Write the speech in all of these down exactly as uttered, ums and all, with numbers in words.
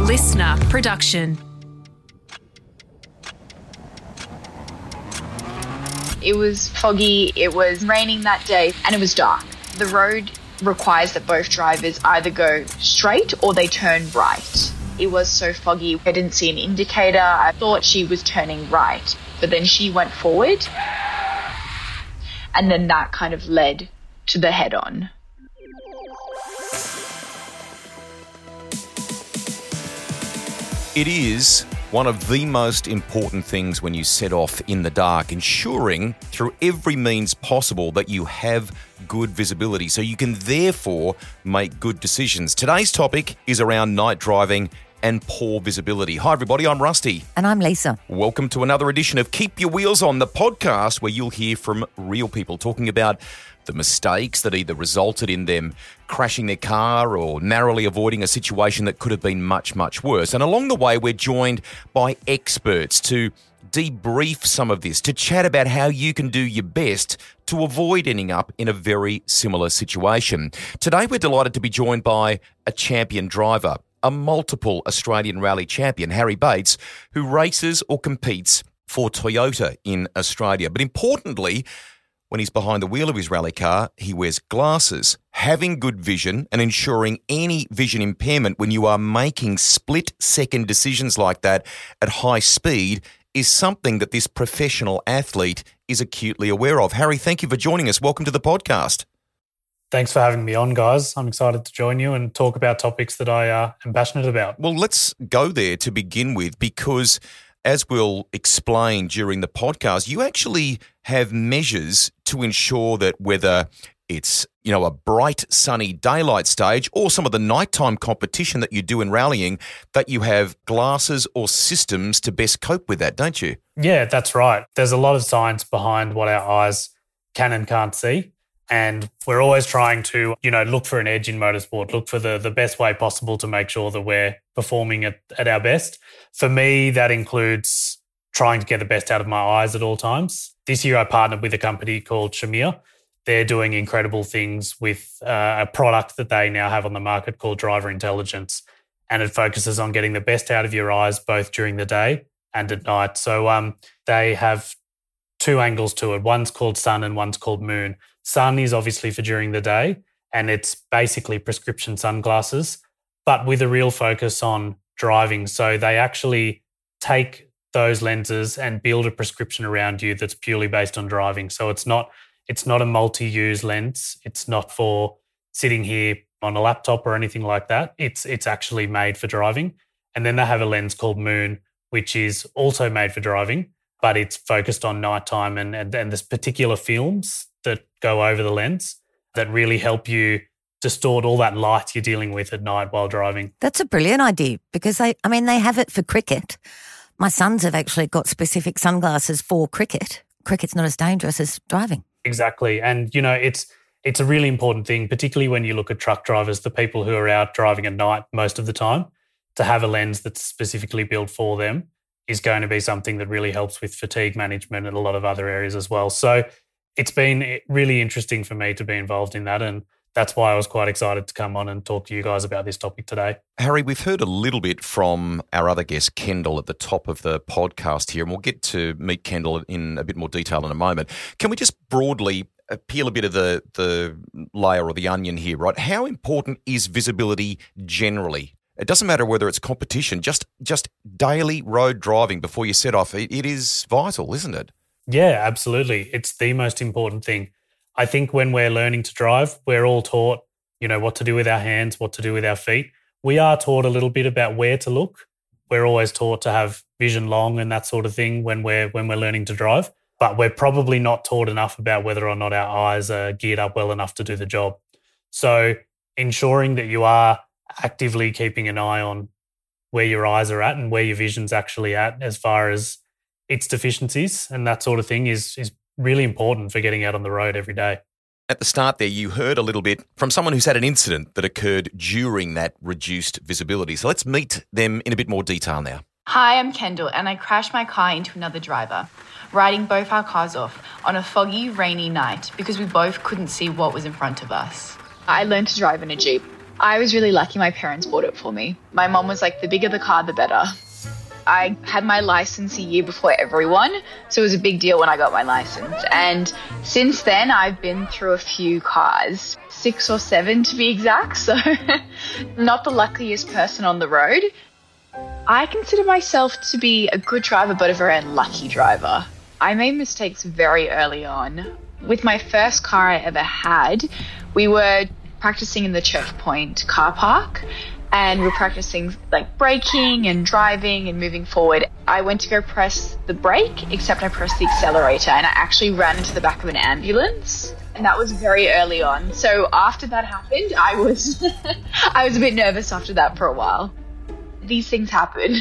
listener production. It was foggy, it was raining that day, and it was dark. The road requires that both drivers either go straight or they turn right. It was so foggy, I didn't see an indicator. I thought she was turning right, but then she went forward, and then that kind of led to the head-on. It is one of the most important things when you set off in the dark, ensuring through every means possible that you have good visibility so you can therefore make good decisions. Today's topic is around night driving and poor visibility. Hi everybody, I'm Rusty. And I'm Lisa. Welcome to another edition of Keep Your Wheels On, the podcast where you'll hear from real people talking about the mistakes that either resulted in them crashing their car or narrowly avoiding a situation that could have been much, much worse. And along the way, we're joined by experts to debrief some of this, to chat about how you can do your best to avoid ending up in a very similar situation. Today, we're delighted to be joined by a champion driver, a multiple Australian rally champion, Harry Bates, who races or competes for Toyota in Australia. But importantly, when he's behind the wheel of his rally car, he wears glasses. Having good vision and ensuring any vision impairment when you are making split-second decisions like that at high speed is something that this professional athlete is acutely aware of. Harry, thank you for joining us. Welcome to the podcast. Thanks for having me on, guys. I'm excited to join you and talk about topics that I uh, am passionate about. Well, let's go there to begin with, because as we'll explain during the podcast, you actually have measures to ensure that whether it's, you know, a bright, sunny daylight stage or some of the nighttime competition that you do in rallying, that you have glasses or systems to best cope with that, don't you? Yeah, that's right. There's a lot of science behind what our eyes can and can't see. And we're always trying to, you know, look for an edge in motorsport, look for the, the best way possible to make sure that we're performing at, at our best. For me, that includes trying to get the best out of my eyes at all times. This year, I partnered with a company called Shamir. They're doing incredible things with uh, a product that they now have on the market called Driver Intelligence. And it focuses on getting the best out of your eyes, both during the day and at night. So um, they have two angles to it. One's called sun and one's called moon. Sun is obviously for during the day, and it's basically prescription sunglasses, but with a real focus on driving. So they actually take those lenses and build a prescription around you that's purely based on driving. So it's not it's not a multi-use lens. It's not for sitting here on a laptop or anything like that. It's it's actually made for driving. And then they have a lens called Moon, which is also made for driving, but it's focused on nighttime and and, and there's particular films that go over the lens that really help you distort all that light you're dealing with at night while driving. That's a brilliant idea because, they, I mean, they have it for cricket. My sons have actually got specific sunglasses for cricket. Cricket's not as dangerous as driving. Exactly. And, you know, it's it's a really important thing, particularly when you look at truck drivers, the people who are out driving at night most of the time, to have a lens that's specifically built for them is going to be something that really helps with fatigue management and a lot of other areas as well. So it's been really interesting for me to be involved in that, and that's why I was quite excited to come on and talk to you guys about this topic today. Harry, we've heard a little bit from our other guest, Kendall, at the top of the podcast here, and we'll get to meet Kendall in a bit more detail in a moment. Can we just broadly peel a bit of the, the layer or the onion here, right? How important is visibility generally? It doesn't matter whether it's competition, just just daily road driving before you set off. It, it is vital, isn't it? Yeah, absolutely. It's the most important thing. I think when we're learning to drive, we're all taught, you know, what to do with our hands, what to do with our feet. We are taught a little bit about where to look. We're always taught to have vision long and that sort of thing when we're when we're learning to drive. But we're probably not taught enough about whether or not our eyes are geared up well enough to do the job. So ensuring that you are actively keeping an eye on where your eyes are at and where your vision's actually at as far as its deficiencies and that sort of thing is is really important for getting out on the road every day. At the start there, you heard a little bit from someone who's had an incident that occurred during that reduced visibility. So let's meet them in a bit more detail now. Hi, I'm Kendall, and I crashed my car into another driver, riding both our cars off on a foggy, rainy night because we both couldn't see what was in front of us. I learned to drive in a Jeep. I was really lucky my parents bought it for me. My mom was like, the bigger the car, the better. I had my license a year before everyone, so it was a big deal when I got my license. And since then, I've been through a few cars, six or seven to be exact, so not the luckiest person on the road. I consider myself to be a good driver, but a very unlucky driver. I made mistakes very early on. With my first car I ever had, we were practicing in the Church Point car park, and we're practicing like braking and driving and moving forward. I went to go press the brake, except I pressed the accelerator, and I actually ran into the back of an ambulance. And that was very early on. So after that happened, I was I was a bit nervous after that for a while. These things happen.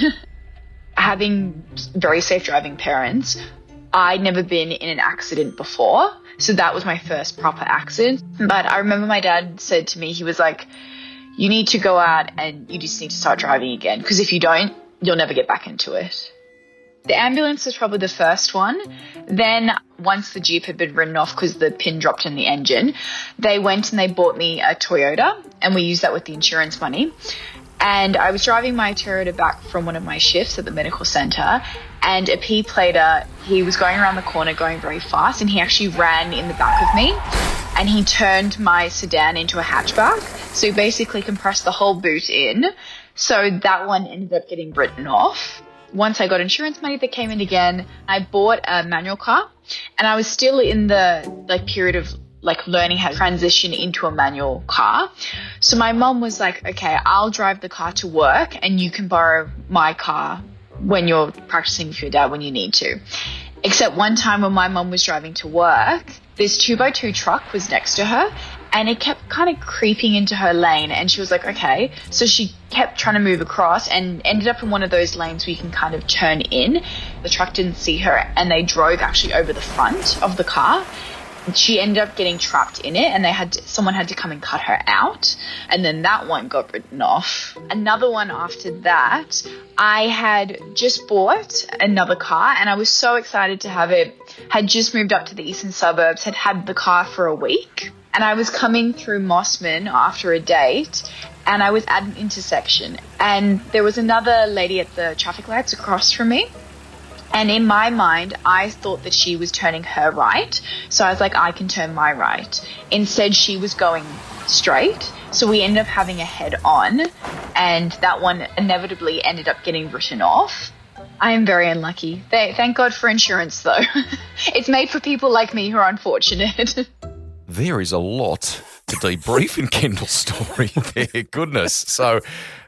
Having very safe driving parents, I'd never been in an accident before. So that was my first proper accident. But I remember my dad said to me, he was like, you need to go out and you just need to start driving again, because if you don't, you'll never get back into it. The ambulance was probably the first one. Then once the Jeep had been written off because the pin dropped in the engine, they went and they bought me a Toyota, and we used that with the insurance money. And I was driving my Toyota back from one of my shifts at the medical centre, and a P-plater, he was going around the corner going very fast, and he actually ran in the back of me, and he turned my sedan into a hatchback. So he basically compressed the whole boot in. So that one ended up getting written off. Once I got insurance money that came in again, I bought a manual car, and I was still in the like period of like learning how to transition into a manual car. So my mom was like, okay, I'll drive the car to work and you can borrow my car when you're practicing with your dad when you need to. Except one time when my mom was driving to work, this two by two truck was next to her, and it kept kind of creeping into her lane, and she was like, okay. So she kept trying to move across and ended up in one of those lanes where you can kind of turn in. The truck didn't see her, and they drove actually over the front of the car. She ended up getting trapped in it, and they had to, someone had to come and cut her out, and then that one got written off. Another one after that, I had just bought another car, and I was so excited to have it. Had just moved up to the eastern suburbs, had had the car for a week, and I was coming through Mossman after a date, and I was at an intersection, and there was another lady at the traffic lights across from me. And in my mind, I thought that she was turning her right. So I was like, I can turn my right. Instead, she was going straight. So we ended up having a head on, and that one inevitably ended up getting written off. I am very unlucky. They, thank God for insurance, though. It's made for people like me who are unfortunate. There is a lot to debrief in Kendall's story there. Goodness. So...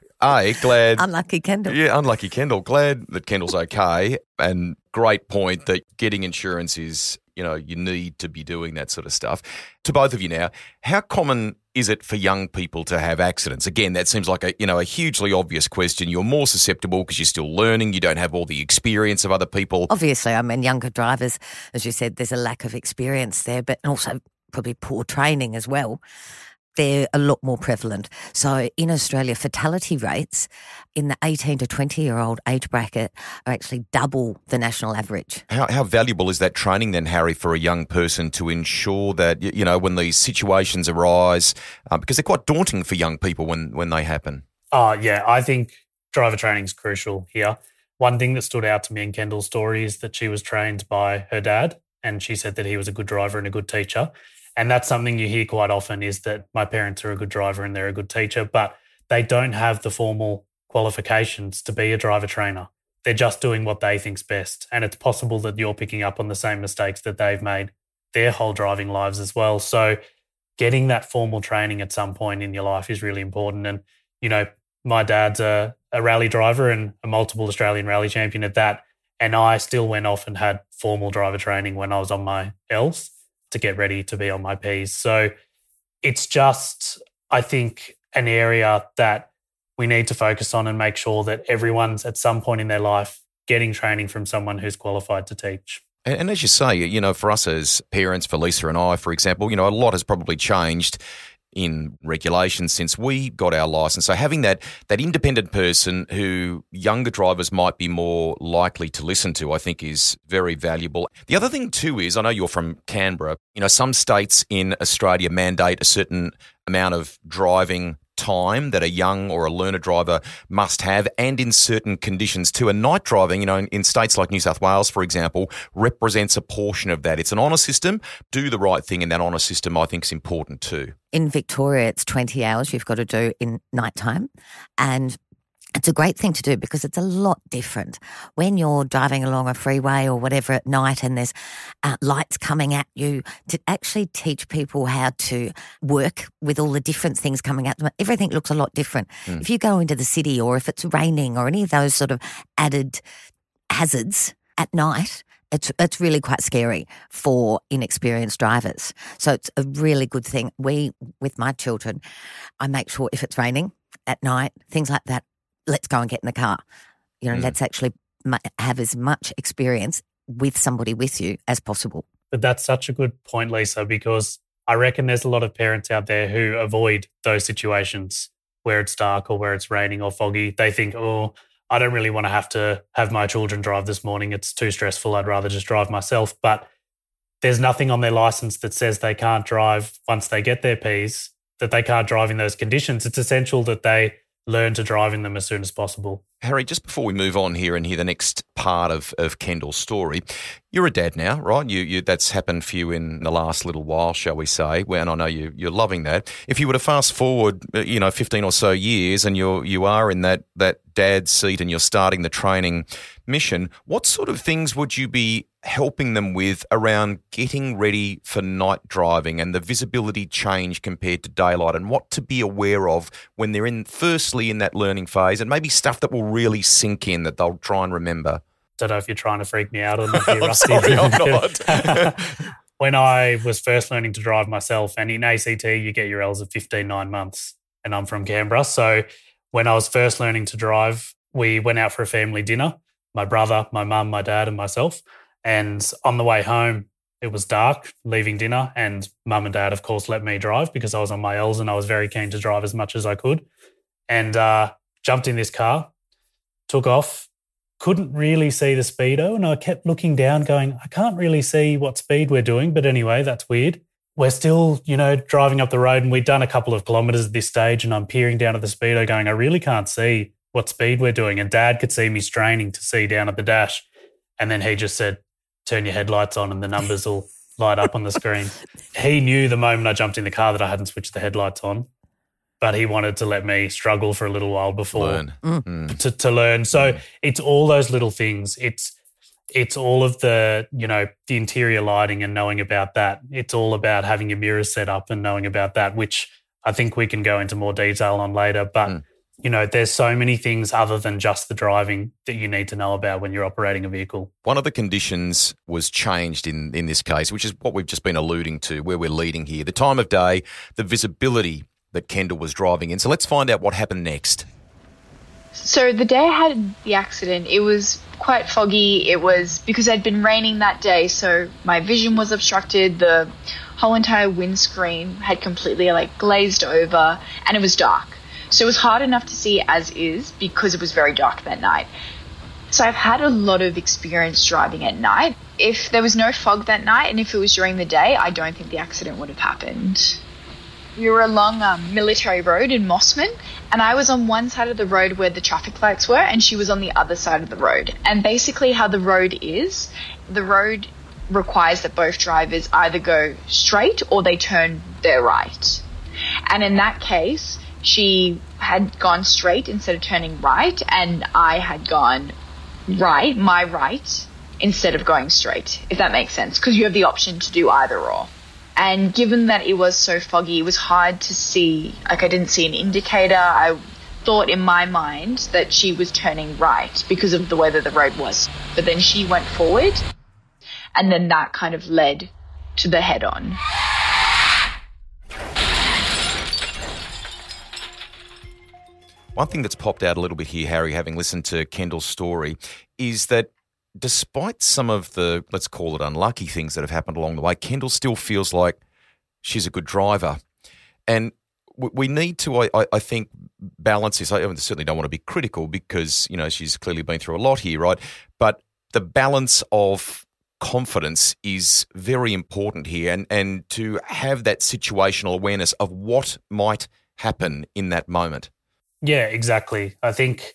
A, glad... Unlucky Kendall. Yeah, unlucky Kendall. Glad that Kendall's okay, and great point that getting insurance is, you know, you need to be doing that sort of stuff. To both of you now, how common is it for young people to have accidents? Again, that seems like a, you know, a hugely obvious question. You're more susceptible because you're still learning. You don't have all the experience of other people. Obviously, I mean, younger drivers, as you said, there's a lack of experience there, but also probably poor training as well. They're a lot more prevalent. So in Australia, fatality rates in the eighteen to twenty-year-old age bracket are actually double the national average. How, how valuable is that training then, Harry, for a young person to ensure that, you know, when these situations arise, uh, because they're quite daunting for young people when, when they happen? Oh, yeah, I think driver training is crucial here. One thing that stood out to me in Kendall's story is that she was trained by her dad, and she said that he was a good driver and a good teacher. And that's something you hear quite often, is that my parents are a good driver and they're a good teacher, but they don't have the formal qualifications to be a driver trainer. They're just doing what they think's best. And it's possible that you're picking up on the same mistakes that they've made their whole driving lives as well. So getting that formal training at some point in your life is really important. And, you know, my dad's a, a rally driver and a multiple Australian rally champion at that. And I still went off and had formal driver training when I was on my L's to get ready to be on my P's. So it's just, I think, an area that we need to focus on and make sure that everyone's at some point in their life getting training from someone who's qualified to teach. And, and as you say, you know, for us as parents, for Lisa and I, for example, you know, a lot has probably changed in regulations since we got our licence. So having that that independent person who younger drivers might be more likely to listen to, I think is very valuable. The other thing too is, I know you're from Canberra, you know, some states in Australia mandate a certain amount of driving time that a young or a learner driver must have, and in certain conditions too. And night driving, you know, in, in states like New South Wales, for example, represents a portion of that. It's an honour system. Do the right thing in that honour system, I think, is important too. In Victoria, it's twenty hours you've got to do in nighttime, and it's a great thing to do because it's a lot different when you're driving along a freeway or whatever at night and there's uh, lights coming at you, to actually teach people how to work with all the different things coming at them. Everything looks a lot different. Mm. If you go into the city or if it's raining or any of those sort of added hazards at night, It's it's really quite scary for inexperienced drivers. So it's a really good thing. We, with my children, I make sure if it's raining at night, things like that, let's go and get in the car. You know, mm. let's actually have as much experience with somebody with you as possible. But that's such a good point, Lisa, because I reckon there's a lot of parents out there who avoid those situations where it's dark or where it's raining or foggy. They think, oh, I don't really want to have to have my children drive this morning. It's too stressful. I'd rather just drive myself. But there's nothing on their license that says they can't drive once they get their Ps, that they can't drive in those conditions. It's essential that they learn to drive in them as soon as possible. Harry, just before we move on here and hear the next part of, of Kendall's story, you're a dad now, right? You, you that's happened for you in the last little while, shall we say? Well, and I know you you're loving that. If you were to fast forward, you know, fifteen or so years, and you're you are in that that dad's seat and you're starting the training mission, what sort of things would you be helping them with around getting ready for night driving and the visibility change compared to daylight, and what to be aware of when they're in firstly in that learning phase, and maybe stuff that will really sink in that they'll try and remember? Don't know if you're trying to freak me out or not. I'm rusty. Sorry, I'm not. When I was first learning to drive myself, and in A C T you get your L's at fifteen, nine months, and I'm from Canberra. So when I was first learning to drive, we went out for a family dinner, my brother, my mum, my dad and myself. And on the way home, it was dark, leaving dinner, and mum and dad, of course, let me drive because I was on my L's and I was very keen to drive as much as I could. And uh, jumped in this car, took off, couldn't really see the speedo, and I kept looking down going, I can't really see what speed we're doing, but anyway, that's weird. We're still, you know, driving up the road, and we'd done a couple of kilometres at this stage, and I'm peering down at the speedo going, I really can't see what speed we're doing. And Dad could see me straining to see down at the dash. And then he just said, turn your headlights on and the numbers will light up on the screen. He knew the moment I jumped in the car that I hadn't switched the headlights on, but he wanted to let me struggle for a little while before learn. Mm. To, to learn. So mm. it's all those little things. It's it's all of the, you know, the interior lighting and knowing about that. It's all about having your mirrors set up and knowing about that, which I think we can go into more detail on later. But, mm. you know, there's so many things other than just the driving that you need to know about when you're operating a vehicle. One of the conditions was changed in, in this case, which is what we've just been alluding to, where we're leading here. The time of day, the visibility that Kendall was driving in. So let's find out what happened next. So the day I had the accident, it was quite foggy. It was because it had been raining that day, so my vision was obstructed. The whole entire windscreen had completely like glazed over, and it was dark. So it was hard enough to see as is because it was very dark that night. So I've had a lot of experience driving at night. If there was no fog that night and if it was during the day, I don't think the accident would have happened. We were along um, Military Road in Mossman, and I was on one side of the road where the traffic lights were, and she was on the other side of the road. And basically how the road is, the road requires that both drivers either go straight or they turn their right. And in that case, she had gone straight instead of turning right, and I had gone right, my right, instead of going straight, if that makes sense, because you have the option to do either or. And given that it was so foggy, it was hard to see, like I didn't see an indicator. I thought in my mind that she was turning right because of the way that the road was. But then she went forward, and then that kind of led to the head-on. One thing that's popped out a little bit here, Harry, having listened to Kendall's story, is that despite some of the, let's call it unlucky things that have happened along the way, Kendall still feels like she's a good driver. And we need to, I, I think, balance this. I certainly don't want to be critical because, you know, she's clearly been through a lot here, right? But the balance of confidence is very important here, and, and to have that situational awareness of what might happen in that moment. Yeah, exactly. I think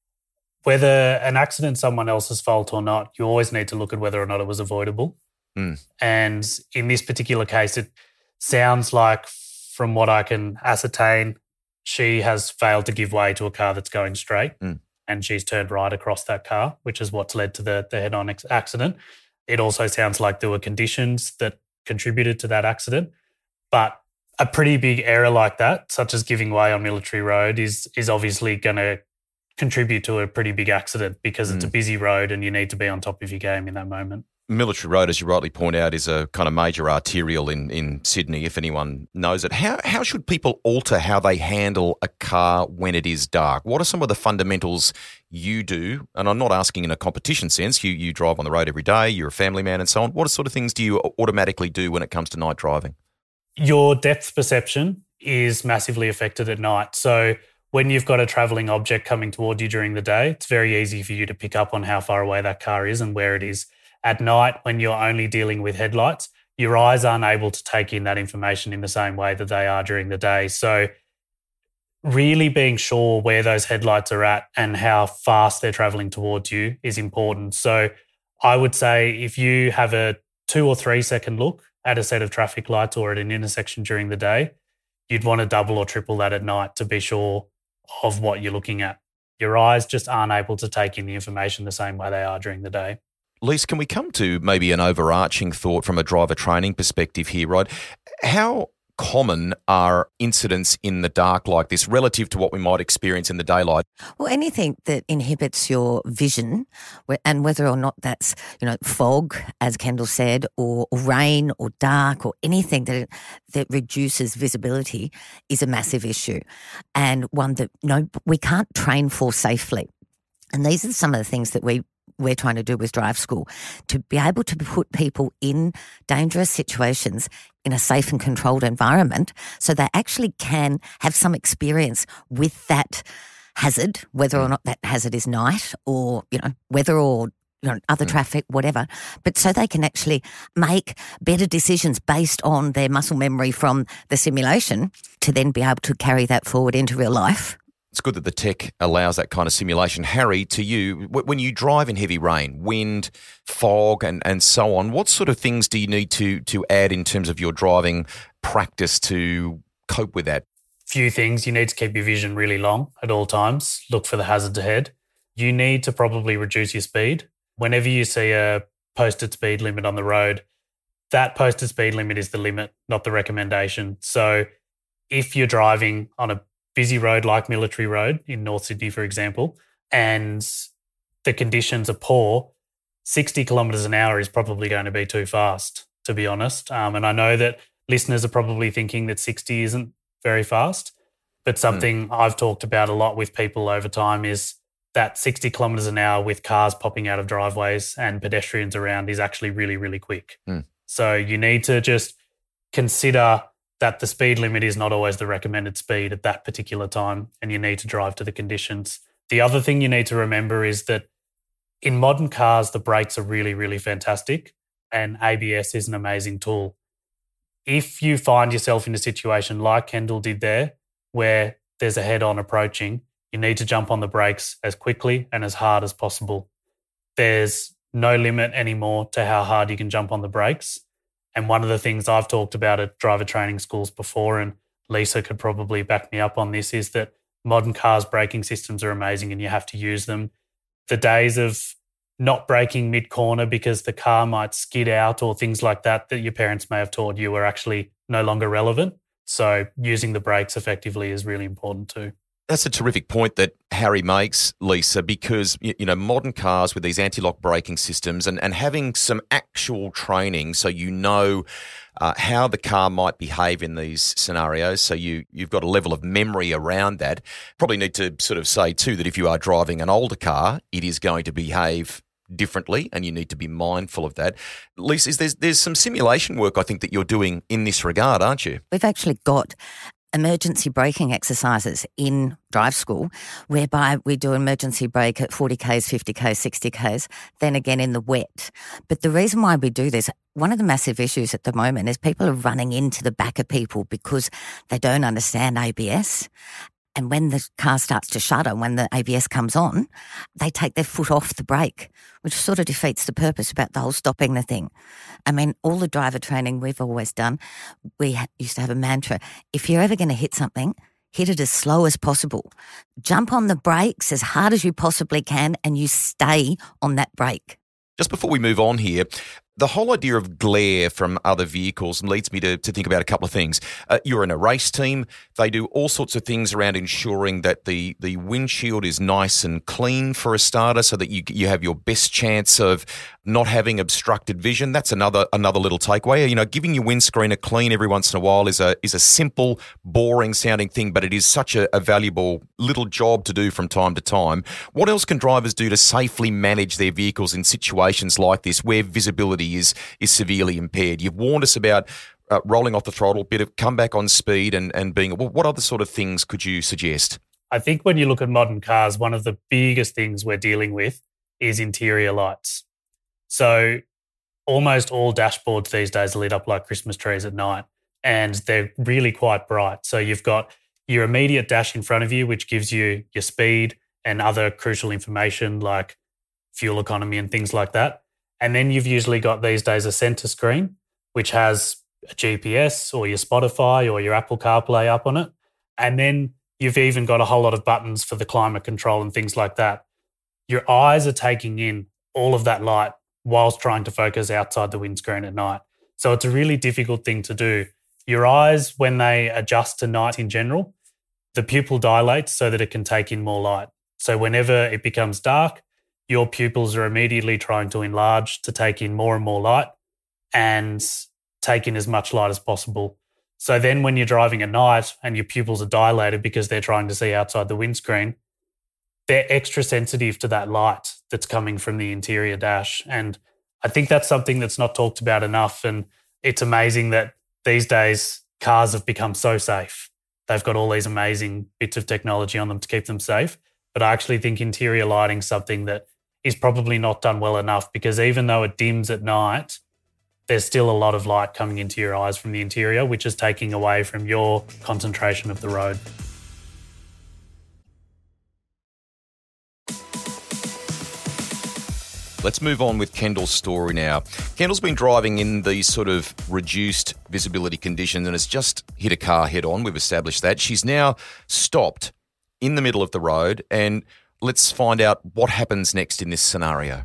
whether an accident's someone else's fault or not, you always need to look at whether or not it was avoidable. Mm. And in this particular case, it sounds like, from what I can ascertain, she has failed to give way to a car that's going straight, mm. and she's turned right across that car, which is what's led to the, the head-on ex- accident. It also sounds like there were conditions that contributed to that accident. But a pretty big error like that, such as giving way on Military Road, is is obviously going to contribute to a pretty big accident because mm. it's a busy road and you need to be on top of your game in that moment. Military Road, as you rightly point out, is a kind of major arterial in, in Sydney, if anyone knows it. How how should people alter how they handle a car when it is dark? What are some of the fundamentals you do? And I'm not asking in a competition sense. You you drive on the road every day, you're a family man and so on. What sort of things do you automatically do when it comes to night driving? Your depth perception is massively affected at night. So when you've got a travelling object coming toward you during the day, it's very easy for you to pick up on how far away that car is and where it is. At night, when you're only dealing with headlights, your eyes aren't able to take in that information in the same way that they are during the day. So really being sure where those headlights are at and how fast they're travelling towards you is important. So I would say if you have a two or three second look at a set of traffic lights or at an intersection during the day, you'd want to double or triple that at night to be sure of what you're looking at. Your eyes just aren't able to take in the information the same way they are during the day. Lise, can we come to maybe an overarching thought from a driver training perspective here, right? How common are incidents in the dark like this relative to what we might experience in the daylight? Well, anything that inhibits your vision, and whether or not that's, you know, fog, as Kendall said, or rain or dark or anything that that reduces visibility is a massive issue, and one that no, we can't train for safely. And these are some of the things that we we're trying to do with Drive School, to be able to put people in dangerous situations in a safe and controlled environment so they actually can have some experience with that hazard, whether or not that hazard is night or, you know, weather or, you know, other traffic, whatever, but so they can actually make better decisions based on their muscle memory from the simulation to then be able to carry that forward into real life. It's good that the tech allows that kind of simulation. Harry, to you, when you drive in heavy rain, wind, fog and, and so on, what sort of things do you need to to add in terms of your driving practice to cope with that? Few things. You need to keep your vision really long at all times. Look for the hazards ahead. You need to probably reduce your speed. Whenever you see a posted speed limit on the road, that posted speed limit is the limit, not the recommendation. So if you're driving on a busy road like Military Road in North Sydney, for example, and the conditions are poor, sixty kilometres an hour is probably going to be too fast, to be honest. Um, and I know that listeners are probably thinking that sixty isn't very fast, but something mm. I've talked about a lot with people over time is that sixty kilometres an hour with cars popping out of driveways and pedestrians around is actually really, really quick. Mm. So you need to just consider that the speed limit is not always the recommended speed at that particular time, and you need to drive to the conditions. The other thing you need to remember is that in modern cars, the brakes are really, really fantastic, and A B S is an amazing tool. If you find yourself in a situation like Kendall did there, where there's a head-on approaching, you need to jump on the brakes as quickly and as hard as possible. There's no limit anymore to how hard you can jump on the brakes. And one of the things I've talked about at driver training schools before, and Lisa could probably back me up on this, is that modern cars' braking systems are amazing and you have to use them. The days of not braking mid-corner because the car might skid out or things like that that your parents may have taught you are actually no longer relevant. So using the brakes effectively is really important too. That's a terrific point that Harry makes, Lisa, because, you know, modern cars with these anti-lock braking systems and, and having some actual training so you know uh, how the car might behave in these scenarios, so you, you've got a level of memory around that. Probably need to sort of say too that if you are driving an older car, it is going to behave differently and you need to be mindful of that. Lisa, there's, there's some simulation work I think that you're doing in this regard, aren't you? We've actually got emergency braking exercises in drive school, whereby we do emergency brake at forty kays, fifty kays, sixty kays, then again in the wet. But the reason why we do this, one of the massive issues at the moment is people are running into the back of people because they don't understand A B S. And when the car starts to shudder, when the A B S comes on, they take their foot off the brake, which sort of defeats the purpose about the whole stopping the thing. I mean, all the driver training we've always done, we ha- used to have a mantra: if you're ever going to hit something, hit it as slow as possible. Jump on the brakes as hard as you possibly can, and you stay on that brake. Just before we move on here, the whole idea of glare from other vehicles leads me to, to think about a couple of things. Uh, you're in a race team. They do all sorts of things around ensuring that the, the windshield is nice and clean for a starter so that you you have your best chance of not having obstructed vision. That's another another little takeaway. You know, giving your windscreen a clean every once in a while is a is a simple, boring sounding thing, but it is such a, a valuable little job to do from time to time. What else can drivers do to safely manage their vehicles in situations like this where visibility is is severely impaired? You've warned us about uh, rolling off the throttle, bit of come back on speed and, and being, what other sort of things could you suggest? I think when you look at modern cars, one of the biggest things we're dealing with is interior lights. So almost all dashboards these days are lit up like Christmas trees at night, and they're really quite bright. So you've got your immediate dash in front of you, which gives you your speed and other crucial information like fuel economy and things like that. And then you've usually got these days a centre screen, which has a G P S or your Spotify or your Apple CarPlay up on it. And then you've even got a whole lot of buttons for the climate control and things like that. Your eyes are taking in all of that light whilst trying to focus outside the windscreen at night. So it's a really difficult thing to do. Your eyes, when they adjust to night in general, the pupil dilates so that it can take in more light. So whenever it becomes dark, your pupils are immediately trying to enlarge to take in more and more light and take in as much light as possible. So then when you're driving at night and your pupils are dilated because they're trying to see outside the windscreen, they're extra sensitive to that light that's coming from the interior dash. And I think that's something that's not talked about enough. And it's amazing that these days cars have become so safe. They've got all these amazing bits of technology on them to keep them safe. But I actually think interior lighting is something that is probably not done well enough, because even though it dims at night, there's still a lot of light coming into your eyes from the interior, which is taking away from your concentration of the road. Let's move on with Kendall's story now. Kendall's been driving in these sort of reduced visibility conditions and has just hit a car head on. We've established that. She's now stopped in the middle of the road, and let's find out what happens next in this scenario.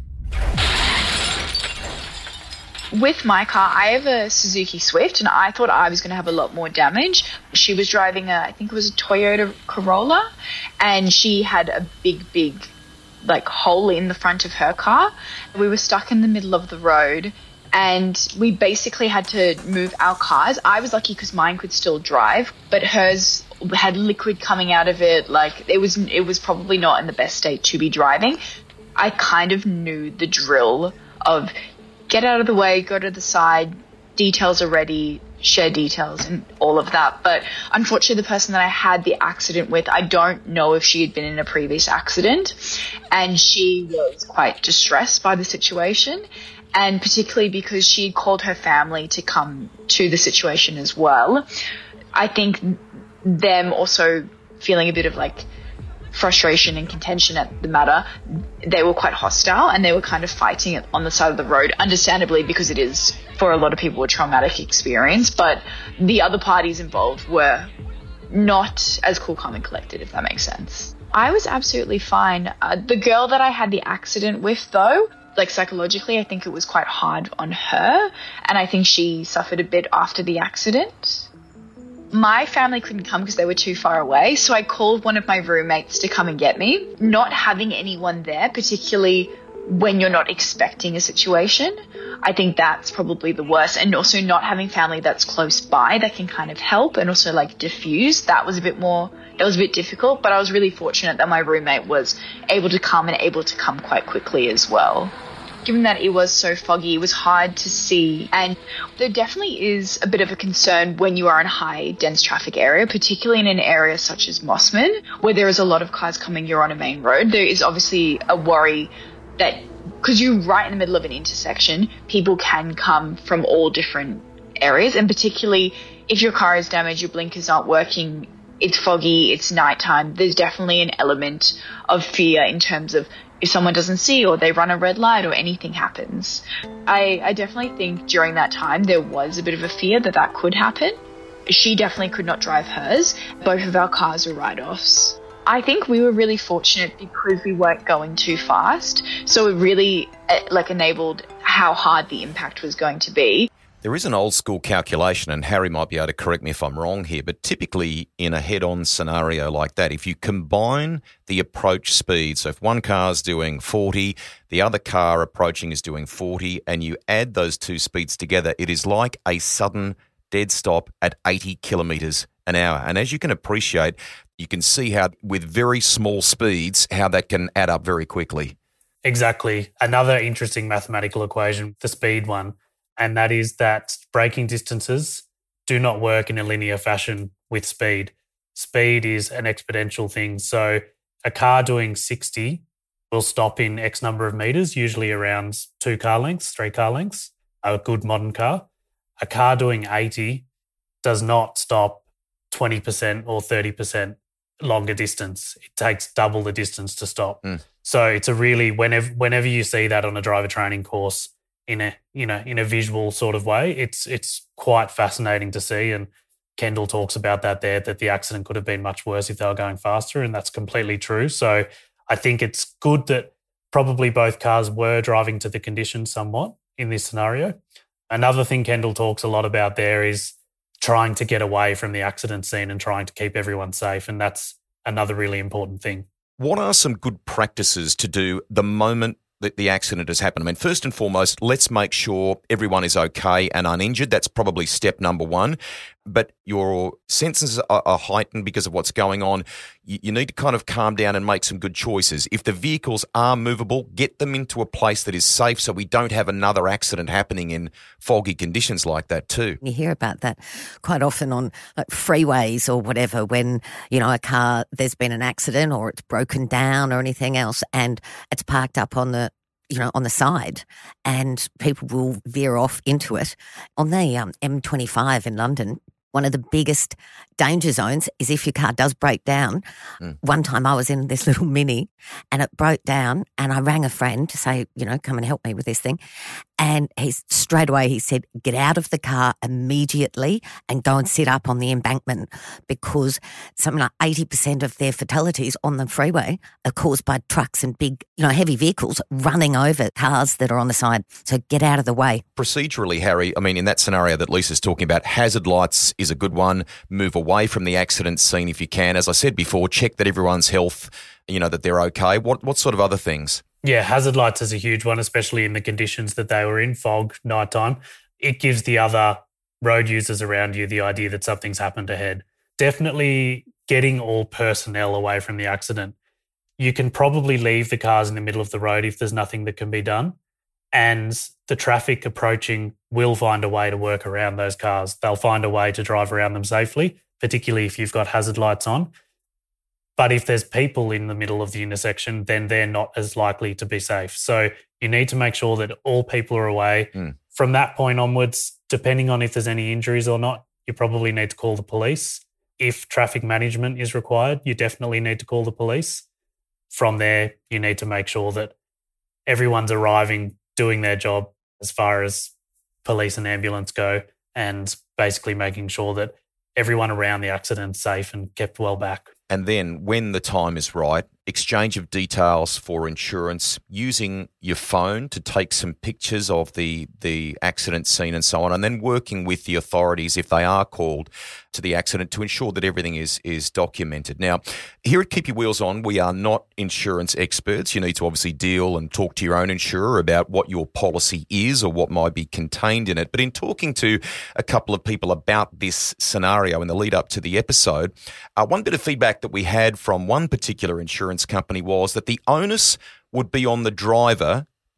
With my car, I have a Suzuki Swift, and I thought I was going to have a lot more damage. She was driving a, I think it was a Toyota Corolla, and she had a big, big, like, hole in the front of her car. We were stuck in the middle of the road, and we basically had to move our cars. I was lucky because mine could still drive, but hers had liquid coming out of it. Like, it was, it was probably not in the best state to be driving. I kind of knew the drill of get out of the way, go to the side, details are ready, share details and all of that. But unfortunately, the person that I had the accident with, I don't know if she had been in a previous accident, and she was quite distressed by the situation, and particularly because she called her family to come to the situation as well. I think them also feeling a bit of like frustration and contention at the matter, they were quite hostile and they were kind of fighting it on the side of the road, understandably, because it is for a lot of people a traumatic experience. But the other parties involved were not as cool, calm and collected, if that makes sense. I was absolutely fine. Uh, the girl that I had the accident with, though, like psychologically, I think it was quite hard on her, and I think she suffered a bit after the accident. My family couldn't come because they were too far away, so I called one of my roommates to come and get me. Not having anyone there, particularly when you're not expecting a situation, I think that's probably the worst. And also not having family that's close by that can kind of help and also like diffuse, that was a bit more, that was a bit difficult. But I was really fortunate that my roommate was able to come and able to come quite quickly as well. Given that it was so foggy, it was hard to see, and there definitely is a bit of a concern when you are in a high dense traffic area, particularly in an area such as Mossman, where there is a lot of cars coming, you're on a main road. There is obviously a worry that because you're right in the middle of an intersection, people can come from all different areas, and particularly if your car is damaged, your blinkers aren't working, it's foggy, it's nighttime, there's definitely an element of fear in terms of if someone doesn't see or they run a red light or anything happens. I, I definitely think during that time there was a bit of a fear that that could happen. She definitely could not drive hers. Both of our cars were write-offs. I think we were really fortunate because we weren't going too fast, so it really uh, like enabled how hard the impact was going to be. There is an old school calculation, and Harry might be able to correct me if I'm wrong here, but typically in a head-on scenario like that, if you combine the approach speed, so if one car's doing forty, the other car approaching is doing forty, and you add those two speeds together, it is like a sudden dead stop at eighty kilometres an hour. And as you can appreciate, you can see how with very small speeds, how that can add up very quickly. Exactly. Another interesting mathematical equation, the speed one, and that is that braking distances do not work in a linear fashion with speed. Speed is an exponential thing. So a car doing sixty will stop in X number of metres, usually around two car lengths, three car lengths, a good modern car. A car doing eighty does not stop twenty percent or thirty percent longer distance. It takes double the distance to stop. Mm. So it's a really, whenever whenever you see that on a driver training course, in a you know in a visual sort of way, it's it's quite fascinating to see. And Kendall talks about that there, that the accident could have been much worse if they were going faster, and that's completely true. So I think it's good that probably both cars were driving to the conditions somewhat in this scenario. Another thing Kendall talks a lot about there is trying to get away from the accident scene and trying to keep everyone safe, and that's another really important thing. What are some good practices to do the moment that the accident has happened? I mean, first and foremost, let's make sure everyone is okay and uninjured. That's probably step number one. But your senses are, are heightened because of what's going on. You, you need to kind of calm down and make some good choices. If the vehicles are movable, get them into a place that is safe so we don't have another accident happening in foggy conditions like that too. You hear about that quite often on like freeways or whatever when, you know, a car, there's been an accident or it's broken down or anything else and it's parked up on the you know, on the side, and people will veer off into it. On the um, M twenty-five in London, one of the biggest danger zones is if your car does break down. Mm. One time I was in this little Mini and it broke down and I rang a friend to say, you know, come and help me with this thing. And he straight away he said, get out of the car immediately and go and sit up on the embankment, because something like eighty percent of their fatalities on the freeway are caused by trucks and big, you know, heavy vehicles running over cars that are on the side. So get out of the way. Procedurally, Harry, I mean, in that scenario that Lisa's talking about, hazard lights is a good one. Move away from the accident scene if you can. As I said before, check that everyone's health, you know, that they're okay. What what sort of other things? Yeah, hazard lights is a huge one, especially in the conditions that they were in, fog, nighttime. It gives the other road users around you the idea that something's happened ahead. Definitely getting all personnel away from the accident. You can probably leave the cars in the middle of the road if there's nothing that can be done, and the traffic approaching will find a way to work around those cars. They'll find a way to drive around them safely, particularly if you've got hazard lights on. But if there's people in the middle of the intersection, then they're not as likely to be safe. So you need to make sure that all people are away. Mm. From that point onwards, depending on if there's any injuries or not, you probably need to call the police. If traffic management is required, you definitely need to call the police. From there, you need to make sure that everyone's arriving, doing their job as far as police and ambulance go, and basically making sure that everyone around the accident is safe and kept well back. And then when the time is right, exchange of details for insurance, using your phone to take some pictures of the, the accident scene and so on, and then working with the authorities if they are called to the accident to ensure that everything is is documented. Now, here at Keep Your Wheels On, we are not insurance experts. You need to obviously deal and talk to your own insurer about what your policy is or what might be contained in it. But in talking to a couple of people about this scenario in the lead up to the episode, uh, one bit of feedback that we had from one particular insurance company was that the onus would be on the driver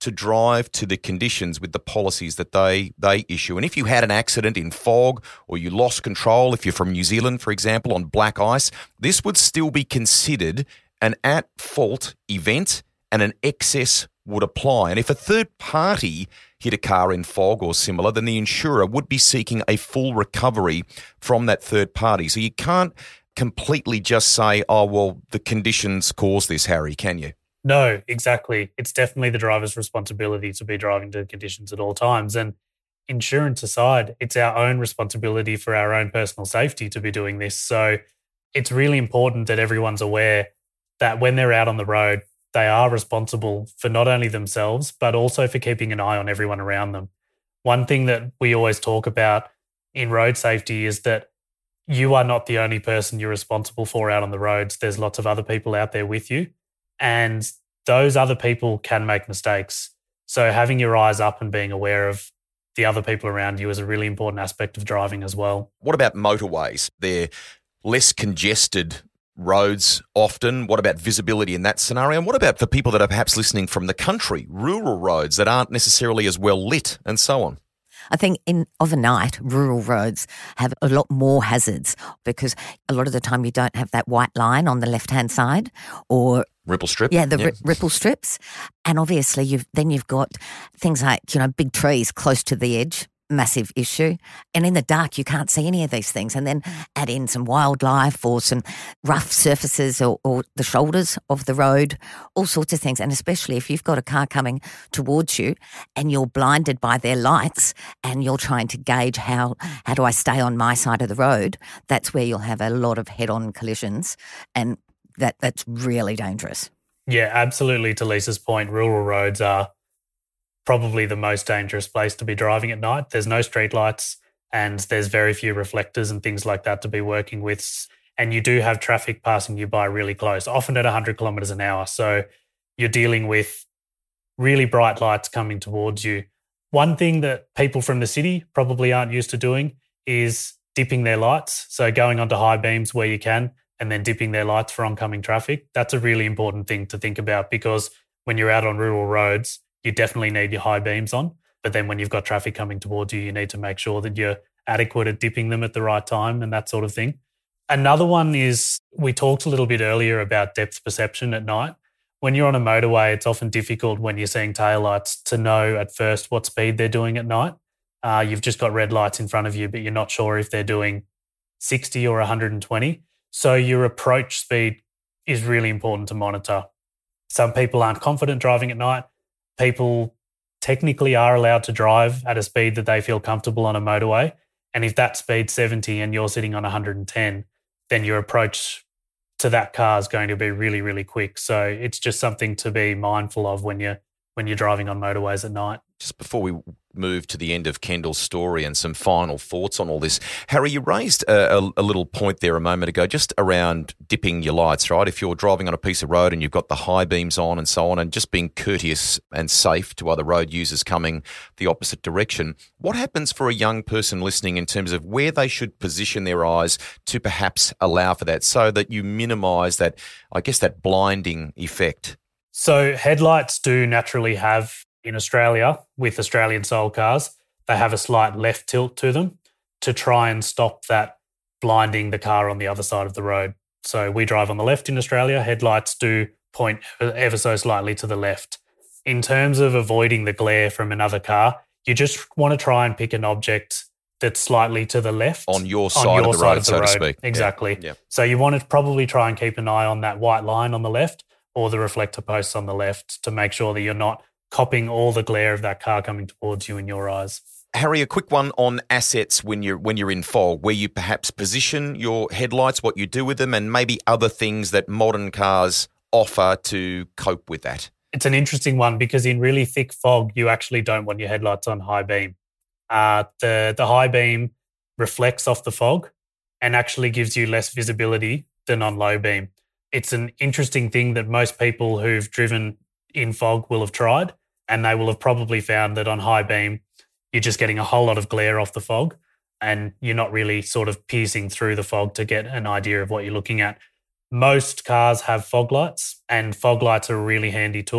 to drive to the conditions with the policies that they they issue. And if you had an accident in fog or you lost control, if you're from New Zealand, for example, on black ice, this would still be considered an at-fault event and an excess would apply. And if a third party hit a car in fog or similar, then the insurer would be seeking a full recovery from that third party. So you can't completely just say, oh, well, the conditions caused this, Harry, can you? No, exactly. It's definitely the driver's responsibility to be driving to conditions at all times. And insurance aside, it's our own responsibility for our own personal safety to be doing this. So it's really important that everyone's aware that when they're out on the road, they are responsible for not only themselves, but also for keeping an eye on everyone around them. One thing that we always talk about in road safety is that you are not the only person you're responsible for out on the roads. There's lots of other people out there with you, and those other people can make mistakes. So having your eyes up and being aware of the other people around you is a really important aspect of driving as well. What about motorways? They're less congested roads often. What about visibility in that scenario? And what about for people that are perhaps listening from the country, rural roads that aren't necessarily as well lit and so on? I think in overnight, rural roads have a lot more hazards because a lot of the time you don't have that white line on the left-hand side or ripple strip. Yeah, the yep. ri- ripple strips. And obviously you've then you've got things like, you know, big trees close to the edge. Massive issue. And in the dark, you can't see any of these things. And then add in some wildlife or some rough surfaces or, or the shoulders of the road, all sorts of things. And especially if you've got a car coming towards you and you're blinded by their lights and you're trying to gauge how, how do I stay on my side of the road, that's where you'll have a lot of head-on collisions. And that that's really dangerous. Yeah, absolutely. To Lisa's point, rural roads are probably the most dangerous place to be driving at night. There's no street lights and there's very few reflectors and things like that to be working with. And you do have traffic passing you by really close, often at one hundred kilometres an hour. So you're dealing with really bright lights coming towards you. One thing that people from the city probably aren't used to doing is dipping their lights. So going onto high beams where you can and then dipping their lights for oncoming traffic. That's a really important thing to think about because when you're out on rural roads, you definitely need your high beams on. But then when you've got traffic coming towards you, you need to make sure that you're adequate at dipping them at the right time and that sort of thing. Another one is we talked a little bit earlier about depth perception at night. When you're on a motorway, it's often difficult when you're seeing taillights to know at first what speed they're doing at night. Uh, you've just got red lights in front of you, but you're not sure if they're doing sixty or one hundred twenty. So your approach speed is really important to monitor. Some people aren't confident driving at night. People technically are allowed to drive at a speed that they feel comfortable on a motorway. And if that speed's seventy and you're sitting on one hundred ten, then your approach to that car is going to be really, really quick. So it's just something to be mindful of when you're, when you're driving on motorways at night. Just before we move to the end of Kendall's story and some final thoughts on all this, Harry, you raised a, a, a little point there a moment ago just around dipping your lights, right? If you're driving on a piece of road and you've got the high beams on and so on, and just being courteous and safe to other road users coming the opposite direction, what happens for a young person listening in terms of where they should position their eyes to perhaps allow for that so that you minimise that, I guess, that blinding effect? So headlights do naturally have, in Australia, with Australian sold cars, they have a slight left tilt to them to try and stop that blinding the car on the other side of the road. So we drive on the left in Australia. Headlights do point ever so slightly to the left. In terms of avoiding the glare from another car, you just want to try and pick an object that's slightly to the left. On your side, on your of, the side road, of the so road, to speak. Exactly. Yeah. Yeah. So you want to probably try and keep an eye on that white line on the left or the reflector posts on the left to make sure that you're not copying all the glare of that car coming towards you in your eyes. Harry, a quick one on assets when you're when you're in fog, where you perhaps position your headlights, what you do with them, and maybe other things that modern cars offer to cope with that. It's an interesting one because in really thick fog, you actually don't want your headlights on high beam. Uh, the, the high beam reflects off the fog and actually gives you less visibility than on low beam. It's an interesting thing that most people who've driven in fog will have tried, and they will have probably found that on high beam, you're just getting a whole lot of glare off the fog and you're not really sort of piercing through the fog to get an idea of what you're looking at. Most cars have fog lights, and fog lights are a really handy tool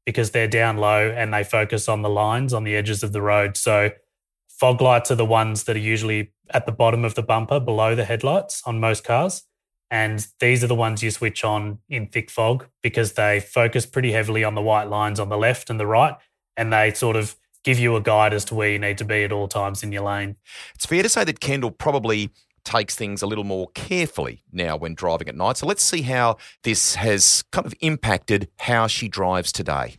because they're down low and they focus on the lines on the edges of the road. So fog lights are the ones that are usually at the bottom of the bumper below the headlights on most cars. And these are the ones you switch on in thick fog because they focus pretty heavily on the white lines on the left and the right, and they sort of give you a guide as to where you need to be at all times in your lane. It's fair to say that Kendall probably takes things a little more carefully now when driving at night. So let's see how this has kind of impacted how she drives today.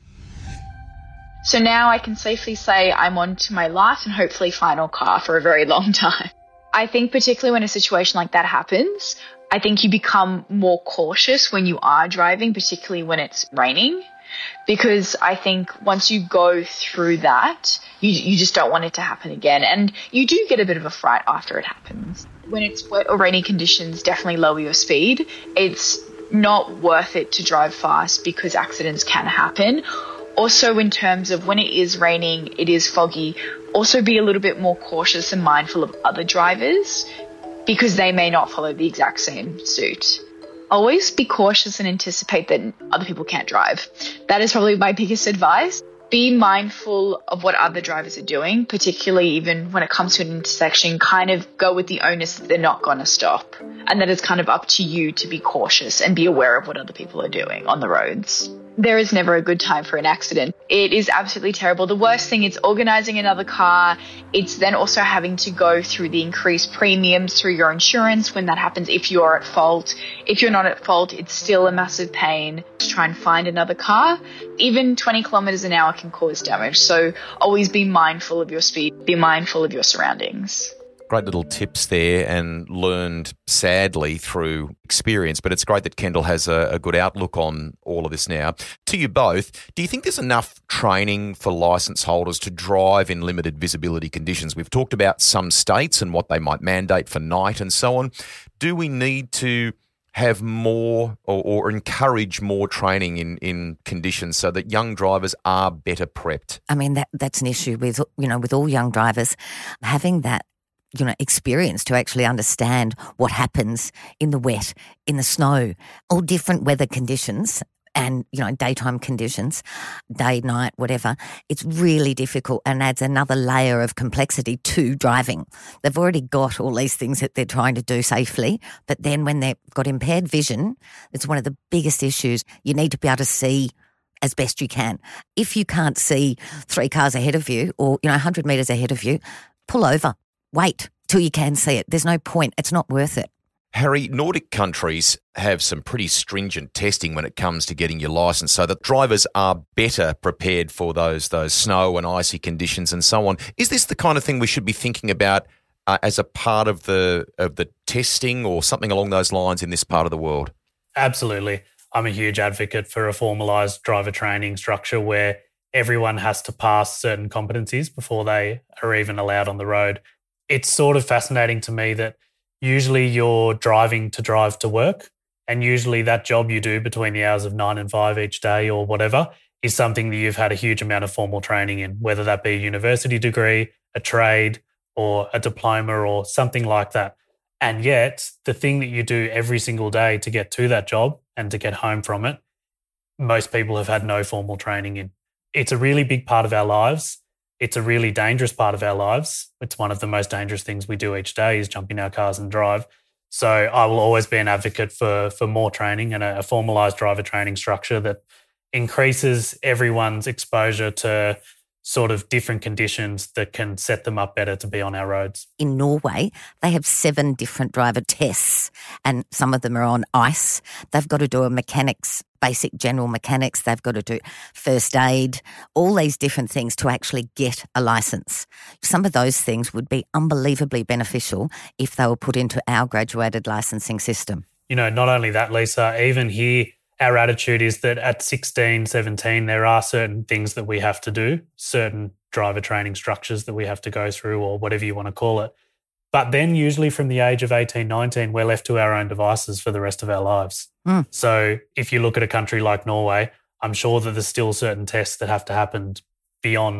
So now I can safely say I'm on to my last and hopefully final car for a very long time. I think particularly when a situation like that happens, I think you become more cautious when you are driving, particularly when it's raining. Because I think once you go through that, you you just don't want it to happen again. And you do get a bit of a fright after it happens. When it's wet or rainy conditions, definitely lower your speed. It's not worth it to drive fast because accidents can happen. Also, in terms of when it is raining, it is foggy, also be a little bit more cautious and mindful of other drivers because they may not follow the exact same suit. Always be cautious and anticipate that other people can't drive. That is probably my biggest advice. Be mindful of what other drivers are doing, particularly even when it comes to an intersection. Kind of go with the onus that they're not going to stop and that it's kind of up to you to be cautious and be aware of what other people are doing on the roads. There is never a good time for an accident. It is absolutely terrible. The worst thing is organising another car. It's then also having to go through the increased premiums through your insurance when that happens if you're at fault. If you're not at fault, it's still a massive pain to try and find another car. Even twenty kilometres an hour can cause damage. So always be mindful of your speed. Be mindful of your surroundings. Great little tips there and learned sadly through experience, but it's great that Kendall has a, a good outlook on all of this now. To you both, do you think there's enough training for licence holders to drive in limited visibility conditions? We've talked about some states and what they might mandate for night and so on. Do we need to have more or, or encourage more training in, in conditions so that young drivers are better prepped? I mean, that that's an issue with, you know, with all young drivers, having that you know, experience to actually understand what happens in the wet, in the snow, all different weather conditions and, you know, daytime conditions, day, night, whatever. It's really difficult and adds another layer of complexity to driving. They've already got all these things that they're trying to do safely, but then when they've got impaired vision, it's one of the biggest issues. You need to be able to see as best you can. If you can't see three cars ahead of you or, you know, one hundred metres ahead of you, pull over. Wait till you can see it. There's no point. It's not worth it. Harry, Nordic countries have some pretty stringent testing when it comes to getting your licence so that drivers are better prepared for those those snow and icy conditions and so on. Is this the kind of thing we should be thinking about uh, as a part of the of the testing or something along those lines in this part of the world? Absolutely. I'm a huge advocate for a formalised driver training structure where everyone has to pass certain competencies before they are even allowed on the road. It's sort of fascinating to me that usually you're driving to drive to work, and usually that job you do between the hours of nine and five each day or whatever is something that you've had a huge amount of formal training in, whether that be a university degree, a trade or a diploma or something like that. And yet the thing that you do every single day to get to that job and to get home from it, most people have had no formal training in. It's a really big part of our lives. It's a really dangerous part of our lives. It's one of the most dangerous things we do each day is jump in our cars and drive. So I will always be an advocate for, for more training and a, a formalised driver training structure that increases everyone's exposure to sort of different conditions that can set them up better to be on our roads. In Norway, they have seven different driver tests and some of them are on ice. They've got to do a mechanics, basic general mechanics. They've got to do first aid, all these different things to actually get a licence. Some of those things would be unbelievably beneficial if they were put into our graduated licensing system. You know, not only that, Lisa, even here, our attitude is that at sixteen, seventeen, there are certain things that we have to do, certain driver training structures that we have to go through or whatever you want to call it. But then usually from the age of eighteen, nineteen, we're left to our own devices for the rest of our lives. Mm. So if you look at a country like Norway, I'm sure that there's still certain tests that have to happen beyond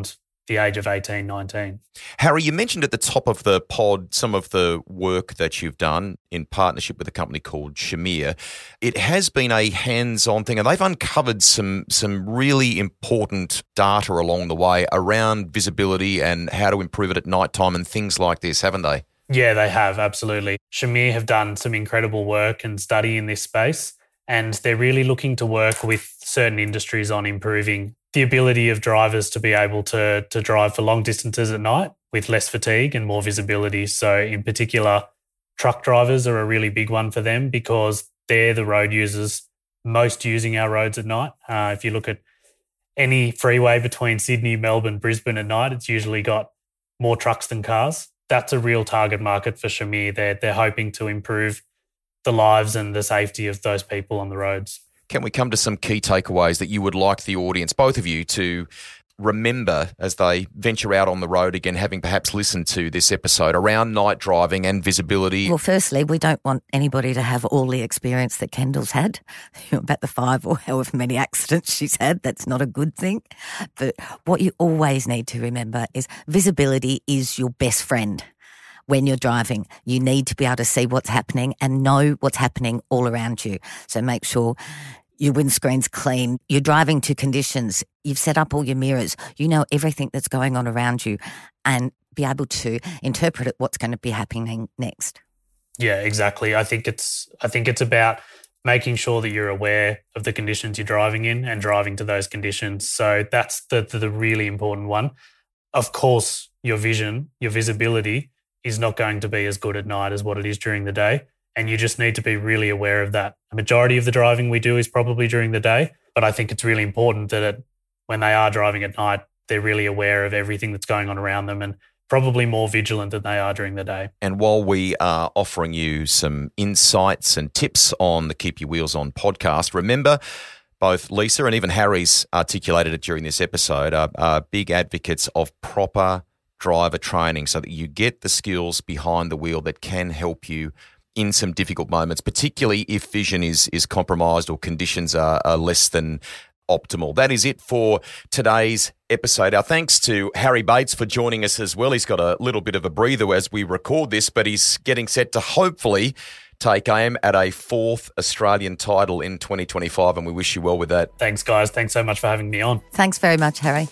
the age of eighteen, nineteen. Harry, you mentioned at the top of the pod some of the work that you've done in partnership with a company called Shamir. It has been a hands-on thing, and they've uncovered some some really important data along the way around visibility and how to improve it at night time and things like this, haven't they? Yeah, they have, absolutely. Shamir have done some incredible work and study in this space, and they're really looking to work with certain industries on improving the ability of drivers to be able to, to drive for long distances at night with less fatigue and more visibility. So in particular, truck drivers are a really big one for them because they're the road users most using our roads at night. Uh, if you look at any freeway between Sydney, Melbourne, Brisbane at night, it's usually got more trucks than cars. That's a real target market for Shamir. They're, they're hoping to improve the lives and the safety of those people on the roads. Can we come to some key takeaways that you would like the audience, both of you, to remember as they venture out on the road again, having perhaps listened to this episode around night driving and visibility? Well, firstly, we don't want anybody to have all the experience that Kendall's had, about the five or however many accidents she's had. That's not a good thing. But what you always need to remember is visibility is your best friend. When you're driving, you need to be able to see what's happening and know what's happening all around you. So make sure your windscreen's clean, you're driving to conditions, you've set up all your mirrors, you know everything that's going on around you and be able to interpret it, what's going to be happening next. Yeah, exactly. I think it's I think it's about making sure that you're aware of the conditions you're driving in and driving to those conditions. So that's the the, the really important one. Of course, your vision, your visibility is not going to be as good at night as what it is during the day. And you just need to be really aware of that. A majority of the driving we do is probably during the day, but I think it's really important that it, when they are driving at night, they're really aware of everything that's going on around them and probably more vigilant than they are during the day. And while we are offering you some insights and tips on the Keep Your Wheels On podcast, remember both Lisa and even Harry's articulated it during this episode, are, are big advocates of proper driver training so that you get the skills behind the wheel that can help you in some difficult moments, particularly if vision is is compromised or conditions are, are less than optimal. That is it for today's episode. Our thanks to Harry Bates for joining us as well. He's got a little bit of a breather as we record this, but he's getting set to hopefully take aim at a fourth Australian title in twenty twenty-five, and we wish you well with that. Thanks, guys. Thanks so much for having me on. Thanks very much, Harry.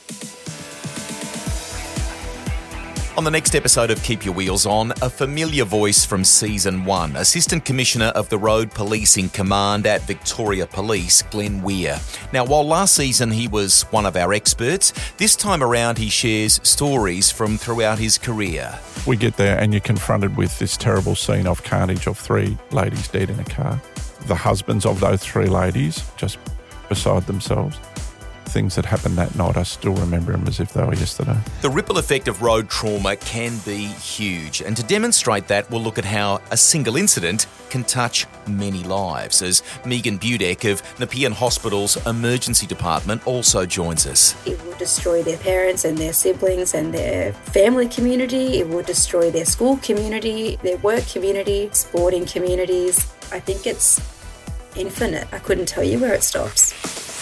On the next episode of Keep Your Wheels On, a familiar voice from Season one, Assistant Commissioner of the Road Policing Command at Victoria Police, Glenn Weir. Now, while last season he was one of our experts, this time around he shares stories from throughout his career. We get there and you're confronted with this terrible scene of carnage of three ladies dead in a car. The husbands of those three ladies just beside themselves. Things that happened that night, I still remember them as if they were yesterday. The ripple effect of road trauma can be huge, and to demonstrate that, we'll look at how a single incident can touch many lives, as Megan Budek of Nepean Hospital's emergency department also joins us. It will destroy their parents and their siblings and their family community. It will destroy their school community, their work community, sporting communities. I think it's infinite. I couldn't tell you where it stops.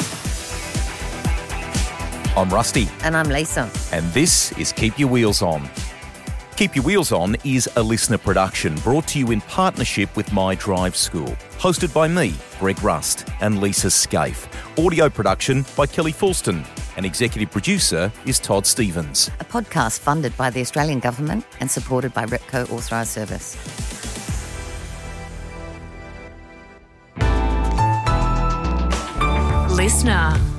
I'm Rusty. And I'm Lisa. And this is Keep Your Wheels On. Keep Your Wheels On is a listener production brought to you in partnership with My Drive School. Hosted by me, Greg Rust, and Lisa Scaife. Audio production by Kelly Fulston. And executive producer is Todd Stevens. A podcast funded by the Australian Government and supported by Repco Authorised Service. Listener.